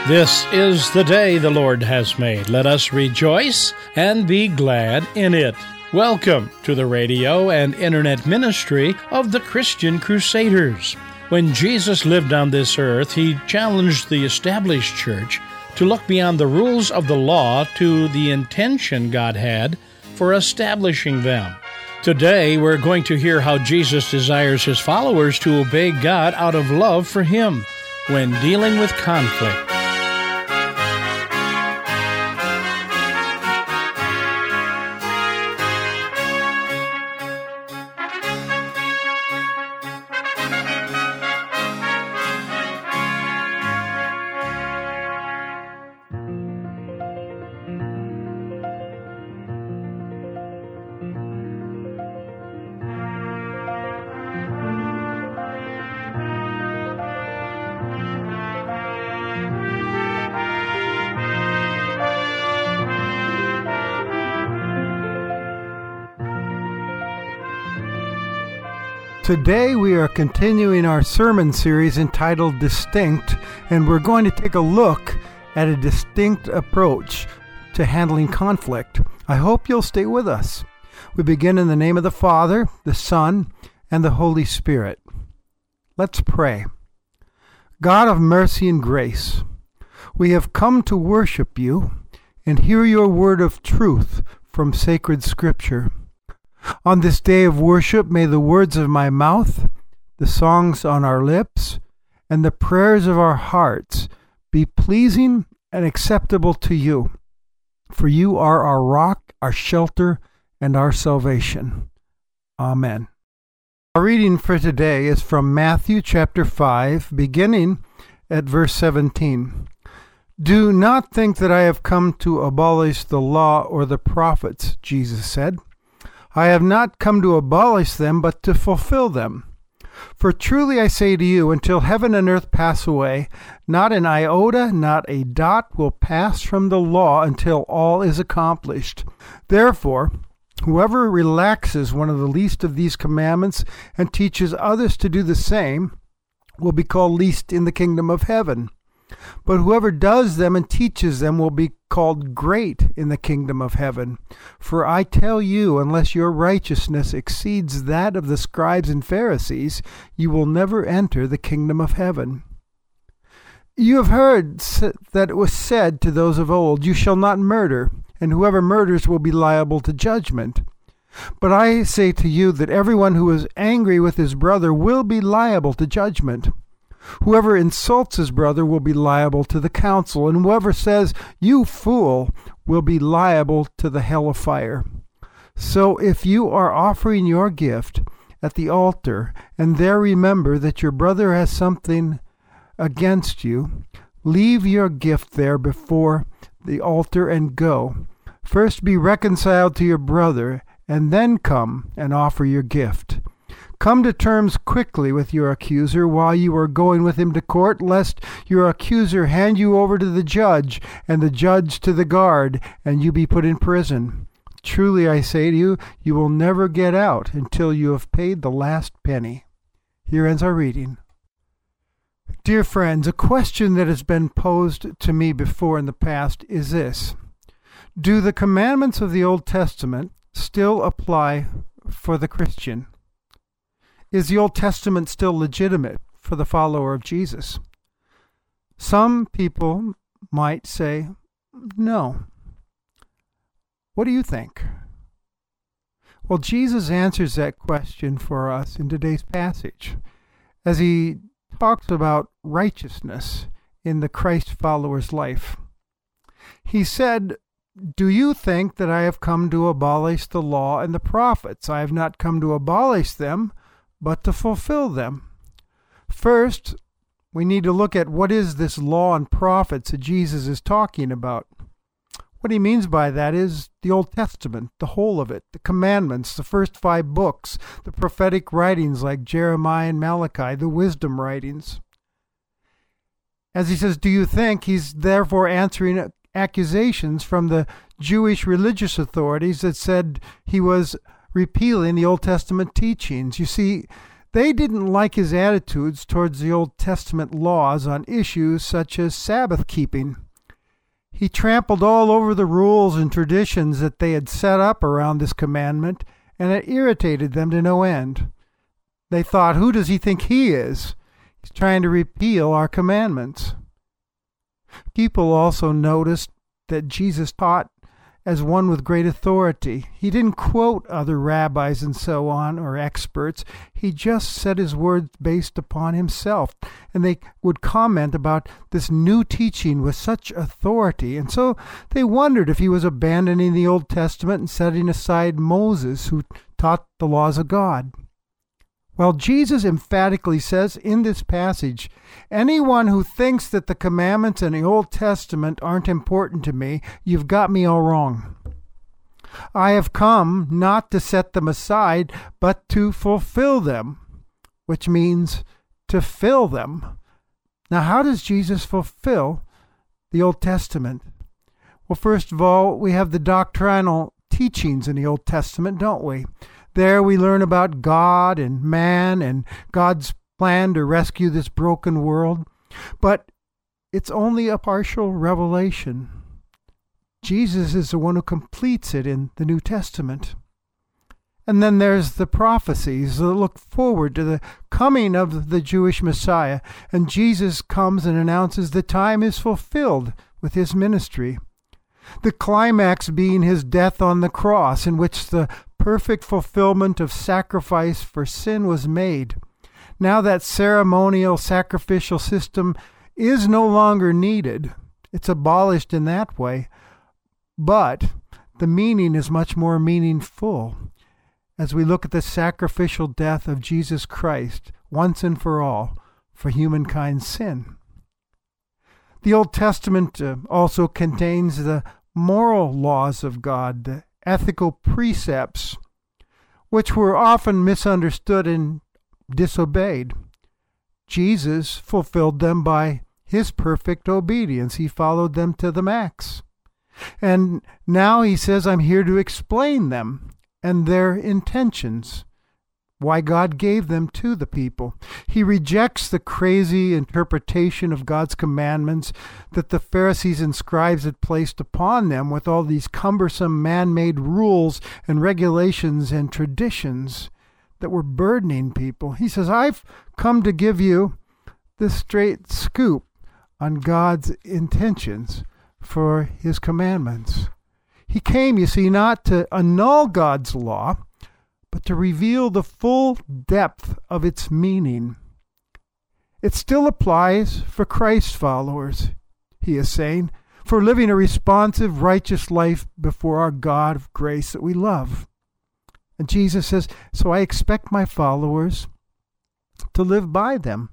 This is the day the Lord has made. Let us rejoice and be glad in it. Welcome to the radio and internet ministry of the Christian Crusaders. When Jesus lived on this earth, he challenged the established church to look beyond the rules of the law to the intention God had for establishing them. Today, we're going to hear how Jesus desires his followers to obey God out of love for him when dealing with conflict. Today we are continuing our sermon series entitled Distinct, and we're going to take a look at a distinct approach to handling conflict. I hope you'll stay with us. We begin in the name of the Father, the Son, and the Holy Spirit. Let's pray. God of mercy and grace, we have come to worship you and hear your word of truth from sacred Scripture. On this day of worship, may the words of my mouth, the songs on our lips, and the prayers of our hearts be pleasing and acceptable to you. For you are our rock, our shelter, and our salvation. Amen. Our reading for today is from Matthew chapter 5, beginning at verse 17. Do not think that I have come to abolish the law or the prophets, Jesus said. I have not come to abolish them, but to fulfill them. For truly I say to you, until heaven and earth pass away, not an iota, not a dot will pass from the law until all is accomplished. Therefore, whoever relaxes one of the least of these commandments and teaches others to do the same will be called least in the kingdom of heaven. But whoever does them and teaches them will be called great in the kingdom of heaven. For I tell you, unless your righteousness exceeds that of the scribes and Pharisees, you will never enter the kingdom of heaven. You have heard that it was said to those of old, you shall not murder, and whoever murders will be liable to judgment. But I say to you that everyone who is angry with his brother will be liable to judgment. Whoever insults his brother will be liable to the council, and whoever says, you fool, will be liable to the hell of fire. So if you are offering your gift at the altar, and there remember that your brother has something against you, leave your gift there before the altar and go. First be reconciled to your brother, and then come and offer your gift. Come to terms quickly with your accuser while you are going with him to court, lest your accuser hand you over to the judge, and the judge to the guard, and you be put in prison. Truly I say to you, you will never get out until you have paid the last penny. Here ends our reading. Dear friends, a question that has been posed to me before in the past is this: do the commandments of the Old Testament still apply for the Christian? Is the Old Testament still legitimate for the follower of Jesus? Some people might say, no. What do you think? Well, Jesus answers that question for us in today's passage as he talks about righteousness in the Christ follower's life. He said, do you think that I have come to abolish the law and the prophets? I have not come to abolish them, but to fulfill them. First, we need to look at what is this law and prophets that Jesus is talking about. What he means by that is the Old Testament, the whole of it, the commandments, the first 5 books, the prophetic writings like Jeremiah and Malachi, the wisdom writings. As he says, do you think, he's therefore answering accusations from the Jewish religious authorities that said he was repealing the Old Testament teachings. You see, They didn't like his attitudes towards the Old Testament laws on issues such as Sabbath keeping. He trampled all over the rules and traditions that they had set up around this commandment, and it irritated them to no end. They thought, who does he think he is? He's trying to repeal our commandments. People also noticed that Jesus taught as one with great authority. He didn't quote other rabbis and so on, or experts. He just said his words based upon himself. And they would comment about this new teaching with such authority. And so they wondered if he was abandoning the Old Testament and setting aside Moses, who taught the laws of God. Well, Jesus emphatically says in this passage, anyone who thinks that the commandments in the Old Testament aren't important to me, you've got me all wrong. I have come not to set them aside, but to fulfill them, which means to fill them. Now, how does Jesus fulfill the Old Testament? Well, first of all, we have the doctrinal teachings in the Old Testament, don't we? There we learn about God and man and God's plan to rescue this broken world. But it's only a partial revelation. Jesus is the one who completes it in the New Testament. And then there's the prophecies that look forward to the coming of the Jewish Messiah. And Jesus comes and announces the time is fulfilled with his ministry. The climax being his death on the cross, in which the perfect fulfillment of sacrifice for sin was made. Now that ceremonial sacrificial system is no longer needed. It's abolished in that way. But the meaning is much more meaningful as we look at the sacrificial death of Jesus Christ once and for all for humankind's sin. The Old Testament also contains the moral laws of God, the ethical precepts, which were often misunderstood and disobeyed. Jesus fulfilled them by his perfect obedience. He followed them to the max. And now he says, I'm here to explain them and their intentions, why God gave them to the people. He rejects the crazy interpretation of God's commandments that the Pharisees and scribes had placed upon them with all these cumbersome man-made rules and regulations and traditions that were burdening people. He says, I've come to give you the straight scoop on God's intentions for his commandments. He came, you see, not to annul God's law, but to reveal the full depth of its meaning. It still applies for Christ's followers, he is saying, for living a responsive, righteous life before our God of grace that we love. And Jesus says, so I expect my followers to live by them.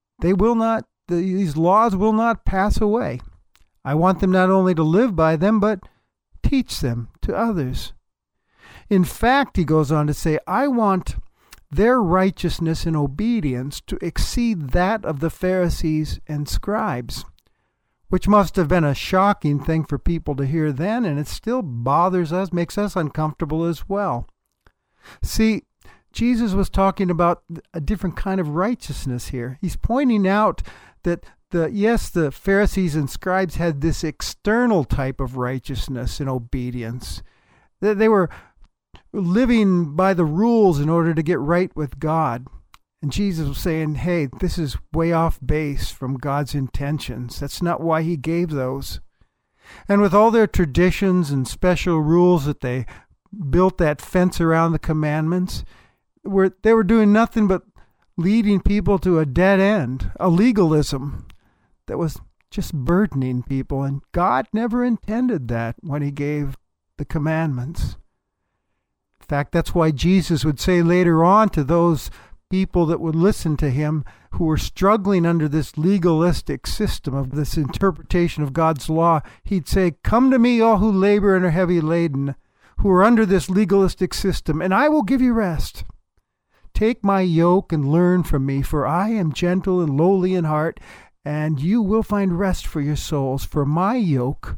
These laws will not pass away. I want them not only to live by them, but teach them to others. In fact, he goes on to say, I want their righteousness and obedience to exceed that of the Pharisees and scribes, which must have been a shocking thing for people to hear then, and it still bothers us, makes us uncomfortable as well. See, Jesus was talking about a different kind of righteousness here. He's pointing out that the Pharisees and scribes had this external type of righteousness and obedience. They were living by the rules in order to get right with God. And Jesus was saying, hey, this is way off base from God's intentions. That's not why he gave those. And with all their traditions and special rules that they built that fence around the commandments, they were doing nothing but leading people to a dead end, a legalism that was just burdening people. And God never intended that when he gave the commandments. In fact, that's why Jesus would say later on to those people that would listen to him who were struggling under this legalistic system of this interpretation of God's law, he'd say, come to me, all who labor and are heavy laden, who are under this legalistic system, and I will give you rest. Take my yoke and learn from me, for I am gentle and lowly in heart, and you will find rest for your souls. For my yoke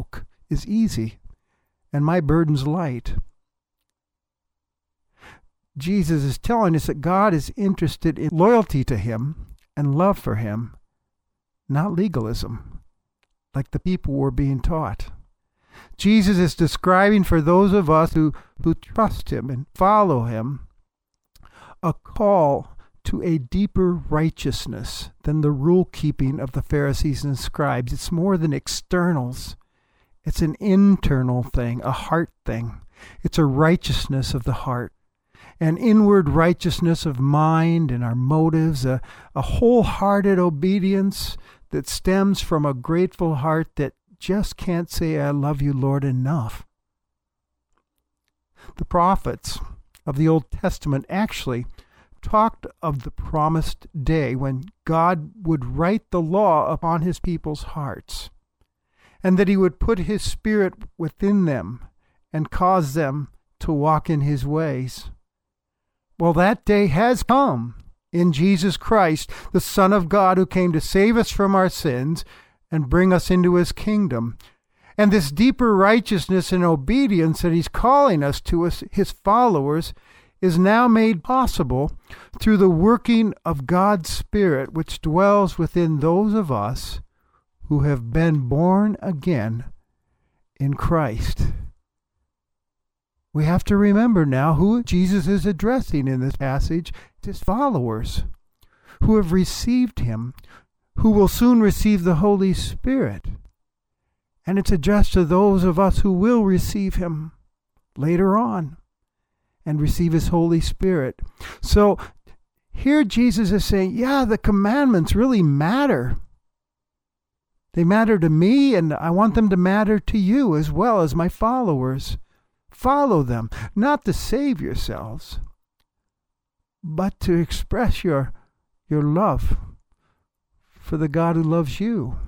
is easy, and my burden's light. Jesus is telling us that God is interested in loyalty to Him and love for Him, not legalism, like the people were being taught. Jesus is describing for those of us who trust Him and follow Him a call to a deeper righteousness than the rule-keeping of the Pharisees and scribes. It's more than externals. It's an internal thing, a heart thing. It's a righteousness of the heart, an inward righteousness of mind and our motives, a wholehearted obedience that stems from a grateful heart that just can't say, I love you, Lord, enough. The prophets of the Old Testament actually talked of the promised day when God would write the law upon His people's hearts, and that He would put His Spirit within them and cause them to walk in His ways. Well, that day has come in Jesus Christ, the Son of God, who came to save us from our sins and bring us into His kingdom. And this deeper righteousness and obedience that He's calling us to, as His followers, is now made possible through the working of God's Spirit, which dwells within those of us who have been born again in Christ. We have to remember now who Jesus is addressing in this passage. It's His followers who have received Him, who will soon receive the Holy Spirit. And it's addressed to those of us who will receive Him later on and receive His Holy Spirit. So here Jesus is saying, yeah, the commandments really matter. They matter to me, and I want them to matter to you as well as my followers. Follow them, not to save yourselves, but to express your love for the God who loves you.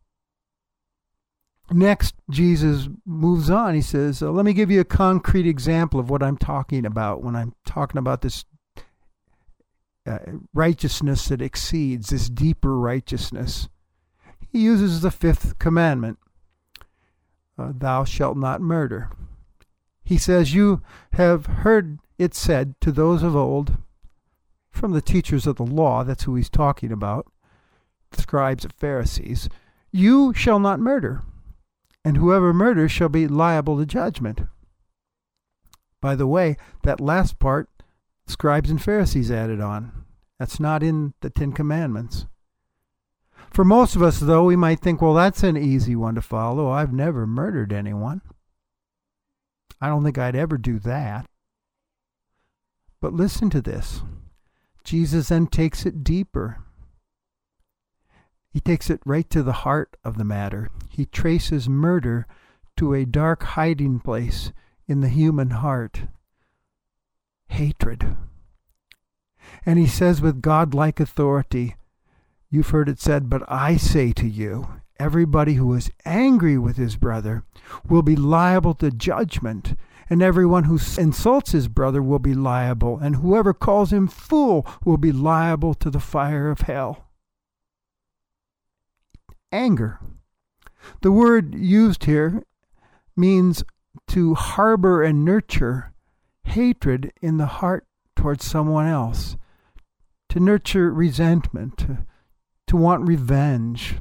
Next, Jesus moves on. He says, let me give you a concrete example of what I'm talking about when I'm talking about this righteousness that exceeds, this deeper righteousness. He uses the 5th commandment, thou shalt not murder. He says, you have heard it said to those of old, from the teachers of the law, that's who he's talking about, the scribes and Pharisees, you shall not murder, and whoever murders shall be liable to judgment. By the way, that last part, scribes and Pharisees added on. That's not in the 10 Commandments. For most of us, though, we might think, well, that's an easy one to follow. I've never murdered anyone. I don't think I'd ever do that. But listen to this. Jesus then takes it deeper. He takes it right to the heart of the matter. He traces murder to a dark hiding place in the human heart. Hatred. And he says with godlike authority, you've heard it said, but I say to you, everybody who is angry with his brother will be liable to judgment, and everyone who insults his brother will be liable, and whoever calls him fool will be liable to the fire of hell. Anger. The word used here means to harbor and nurture hatred in the heart towards someone else, to nurture resentment, to want revenge.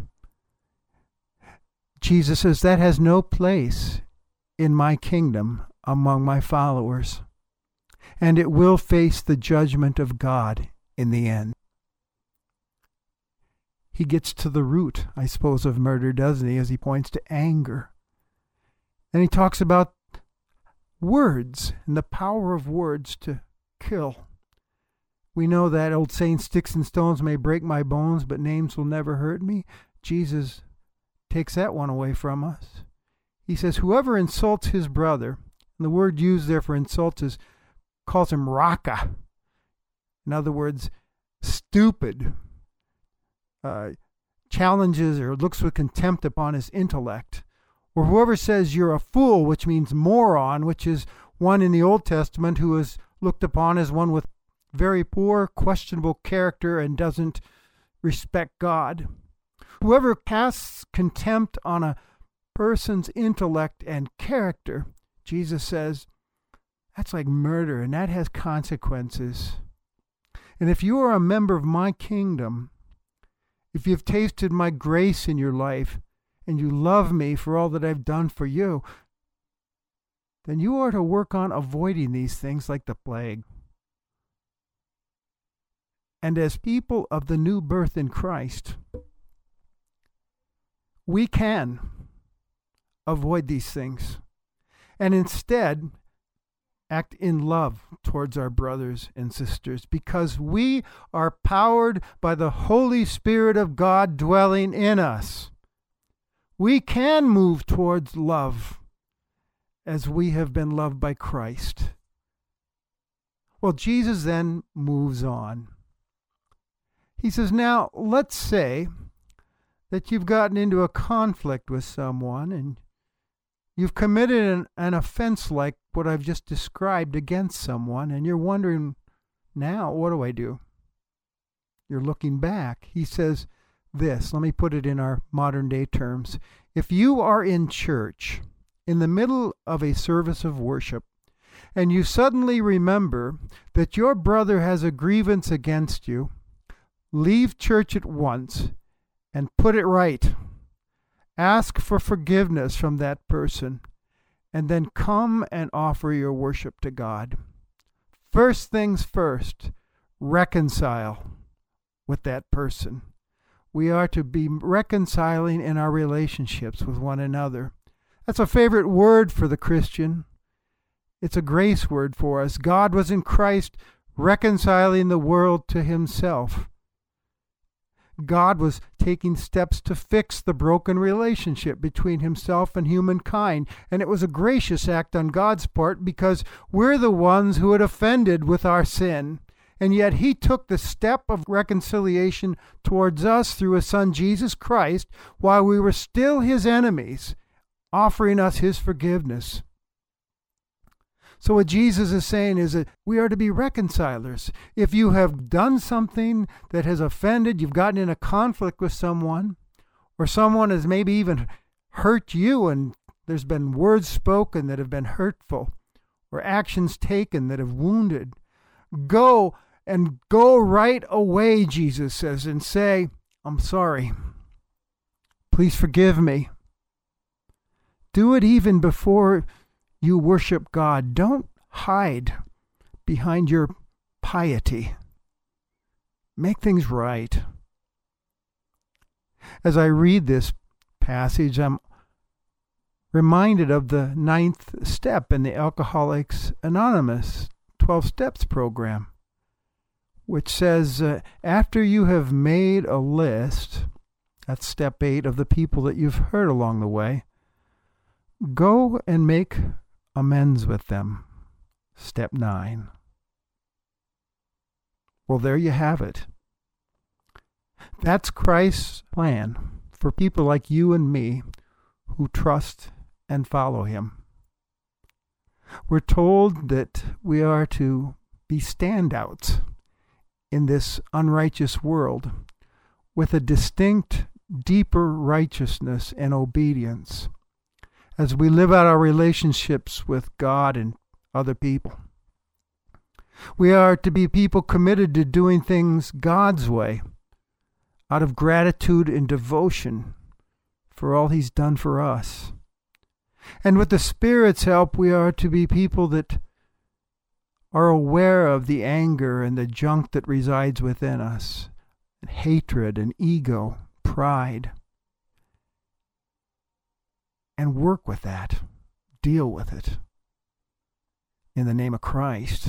Jesus says that has no place in my kingdom among my followers, and it will face the judgment of God in the end. He gets to the root, I suppose, of murder, doesn't he, as he points to anger. And he talks about words and the power of words to kill. We know that old saying, sticks and stones may break my bones, but names will never hurt me. Jesus takes that one away from us. He says, whoever insults his brother, and the word used there for insult calls him raka. In other words, stupid. Challenges or looks with contempt upon his intellect. Or whoever says you're a fool, which means moron, which is one in the Old Testament who is looked upon as one with very poor, questionable character and doesn't respect God. Whoever casts contempt on a person's intellect and character, Jesus says, That's like murder, and that has consequences. And if you are a member of my kingdom, if you've tasted my grace in your life, and you love me for all that I've done for you, then you are to work on avoiding these things like the plague. And as people of the new birth in Christ, we can avoid these things and instead act in love towards our brothers and sisters, because we are powered by the Holy Spirit of God dwelling in us. We can move towards love as we have been loved by Christ. Well, Jesus then moves on. He says, now let's say that you've gotten into a conflict with someone and you've committed an offense like what I've just described against someone, and you're wondering, now what do I do? You're looking back. He says this, let me put it in our modern day terms. If you are in church in the middle of a service of worship and you suddenly remember that your brother has a grievance against you, leave church at once and put it right. Ask for forgiveness from that person, and then come and offer your worship to God. First things first, reconcile with that person. We are to be reconciling in our relationships with one another. That's a favorite word for the Christian. It's a grace word for us. God was in Christ reconciling the world to himself. God was taking steps to fix the broken relationship between himself and humankind. And it was a gracious act on God's part because we're the ones who had offended with our sin. And yet he took the step of reconciliation towards us through his Son, Jesus Christ, while we were still his enemies, offering us his forgiveness. So what Jesus is saying is that we are to be reconcilers. If you have done something that has offended, you've gotten in a conflict with someone, or someone has maybe even hurt you and there's been words spoken that have been hurtful, or actions taken that have wounded, go right away, Jesus says, and say, I'm sorry. Please forgive me. Do it even before you worship God. Don't hide behind your piety. Make things right. As I read this passage, I'm reminded of the 9th step in the Alcoholics Anonymous 12 Steps program, which says, after you have made a list, that's step 8, of the people that you've hurt along the way, go and make amends with them. Step 9. Well, there you have it. That's Christ's plan for people like you and me who trust and follow him. We're told that we are to be standouts in this unrighteous world with a distinct, deeper righteousness and obedience as we live out our relationships with God and other people. We are to be people committed to doing things God's way, out of gratitude and devotion for all he's done for us. And with the Spirit's help, we are to be people that are aware of the anger and the junk that resides within us, and hatred and ego, pride, and work with that, deal with it in the name of Christ.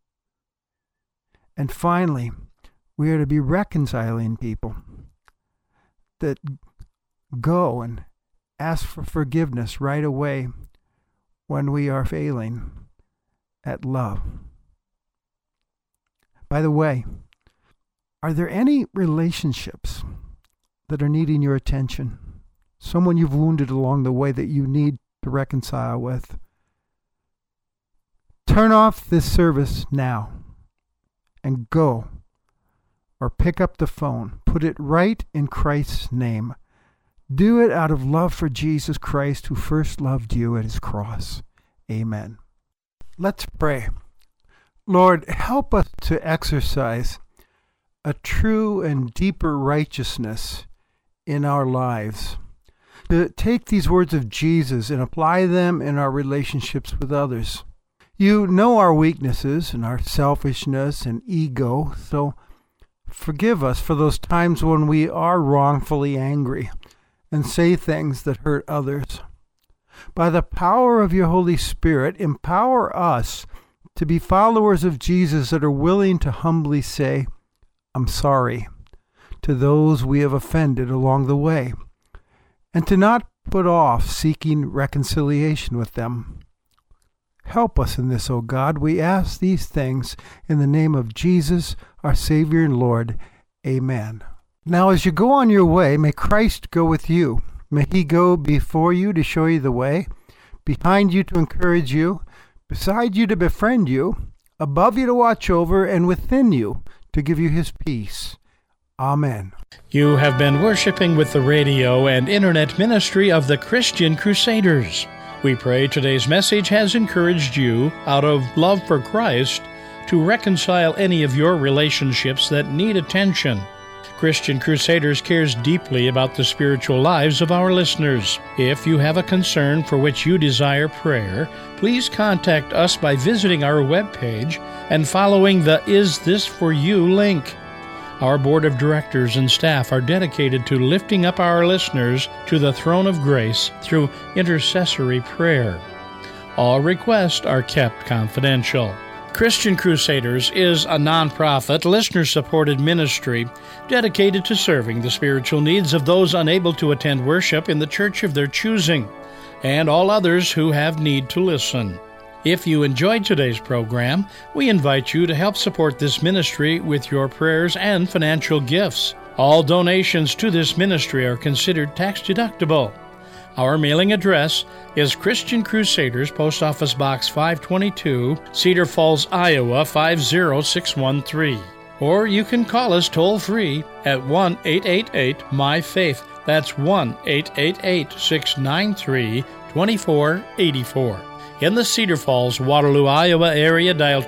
And finally, we are to be reconciling people that go and ask for forgiveness right away when we are failing at love. By the way, are there any relationships that are needing your attention? Someone you've wounded along the way that you need to reconcile with? Turn off this service now and go, or pick up the phone. Put it right in Christ's name. Do it out of love for Jesus Christ, who first loved you at his cross. Amen. Let's pray. Lord, help us to exercise a true and deeper righteousness in our lives, to take these words of Jesus and apply them in our relationships with others. You know our weaknesses and our selfishness and ego, so forgive us for those times when we are wrongfully angry and say things that hurt others. By the power of your Holy Spirit, empower us to be followers of Jesus that are willing to humbly say, "I'm sorry," to those we have offended along the way, and to not put off seeking reconciliation with them. Help us in this, O God. We ask these things in the name of Jesus, our Savior and Lord. Amen. Now, as you go on your way, may Christ go with you. May he go before you to show you the way, behind you to encourage you, beside you to befriend you, above you to watch over, and within you to give you his peace. Amen. You have been worshiping with the radio and internet ministry of the Christian Crusaders. We pray today's message has encouraged you, out of love for Christ, to reconcile any of your relationships that need attention. Christian Crusaders cares deeply about the spiritual lives of our listeners. If you have a concern for which you desire prayer, please contact us by visiting our webpage and following the Is This For You link. Our board of directors and staff are dedicated to lifting up our listeners to the throne of grace through intercessory prayer. All requests are kept confidential. Christian Crusaders is a nonprofit, listener-supported ministry dedicated to serving the spiritual needs of those unable to attend worship in the church of their choosing, and all others who have need to listen. If you enjoyed today's program, we invite you to help support this ministry with your prayers and financial gifts. All donations to this ministry are considered tax-deductible. Our mailing address is Christian Crusaders, Post Office Box 522, Cedar Falls, Iowa 50613. Or you can call us toll-free at 1-888-MY-FAITH. That's 1-888-693-2484. In the Cedar Falls, Waterloo, Iowa area, dial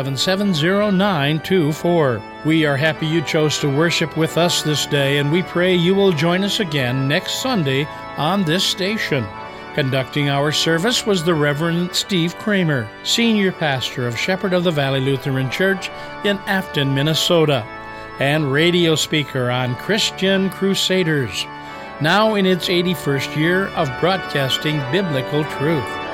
277-0924. We are happy you chose to worship with us this day, and we pray you will join us again next Sunday on this station. Conducting our service was the Reverend Steve Kramer, Senior Pastor of Shepherd of the Valley Lutheran Church in Afton, Minnesota, and radio speaker on Christian Crusaders, now in its 81st year of broadcasting biblical truth.